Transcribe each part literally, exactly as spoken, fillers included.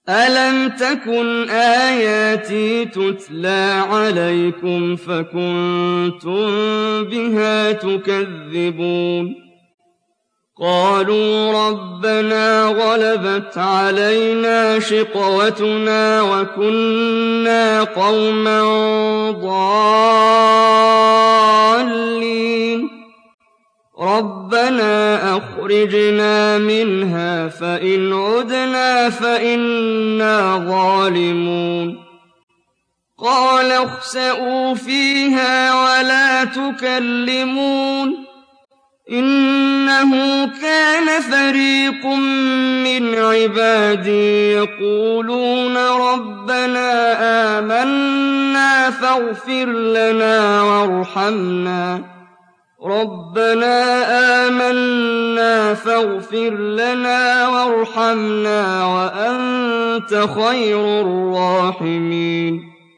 أَلَمْ تَكُنْ آيَاتِي تُتْلَىٰ عَلَيْكُمْ فَكُنتُم بِهَا تُكَذِّبُونَ قَالُوا رَبَّنَا غَلَبَتْ عَلَيْنَا شِقْوَتُنَا وَكُنَّا قَوْمًا ضَالِّينَ رَبَّنَا أَخْرِجْنَا مِنْهَا فَإِنْ عُدْنَا فَإِنَّا ظَالِمُونَ قَالَ اخْسَئُوا فِيهَا وَلَا تُكَلِّمُونِ إِنَّهُ كَانَ فَرِيقٌ مِّنْ عِبَادِي يَقُولُونَ رَبَّنَا آمَنَّا فَاغْفِرْ لَنَا وَارْحَمْنَا رَبَّنَا آمَنَّا فَاغْفِرْ لَنَا وَارْحَمْنَا وَأَنتَ خَيْرُ الرَّاحِمِينَ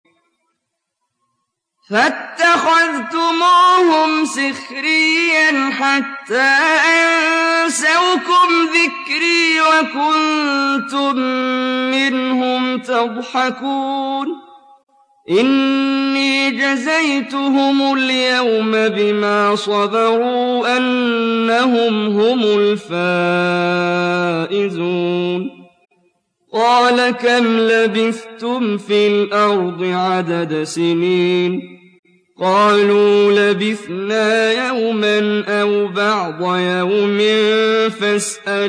فَاتَّخَذْتُمُوهُمْ سِخْرِيًّا حَتَّىٰ أَنسَوْكُمْ ذِكْرِي وَكُنتُم مِّنْهُمْ تَضْحَكُونَ إِنِّي جَزَيْتُهُمُ الْيَوْمَ بِمَا صَبَرُوا أَنَّهُمْ هُمُ الْفَائِزُونَ قَالَ كَمْ لَبِثْتُمْ فِي الْأَرْضِ عَدَدَ سِنِينَ قَالُوا لَبِثْنَا يَوْمًا أَوْ بَعْضَ يَوْمٍ فَاسْأَلِ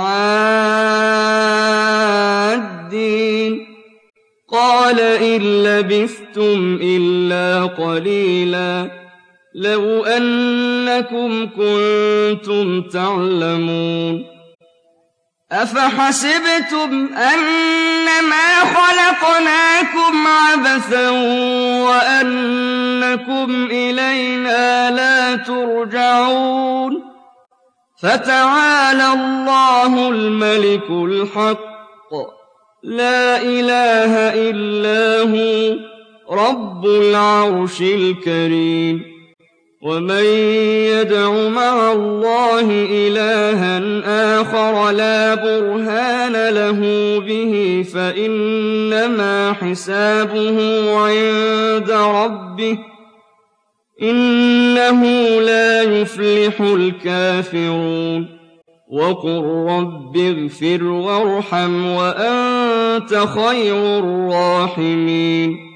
الْعَادِّينَ قَالَ إِن لَّبِثْتُمْ إِلَّا قَلِيلًا لَّوْ أَنَّكُمْ كُنتُمْ تَعْلَمُونَ أَفَحَسِبْتُمْ أَنَّمَا خَلَقْنَاكُمْ عَبَثًا وَأَنَّكُمْ إِلَيْنَا لَا تُرْجَعُونَ فَتَعَالَى اللَّهُ الْمَلِكُ الْحَقُّ لَا إِلَٰهَ إِلَّا هُوَ رَبُّ الْعَرْشِ الْكَرِيمِ وَمَن يَدْعُ مَعَ اللَّهِ إِلَٰهًا آخَرَ لَا بُرْهَانَ لَهُ بِهِ فَإِنَّمَا حِسَابُهُ عِندَ رَبِّهِ إِنَّهُ لَا يُفْلِحُ الْكَافِرُونَ وَقُل رَّبِّ اغْفِرْ وَارْحَمْ وَأَنتَ خَيْرُ الرَّاحِمِينَ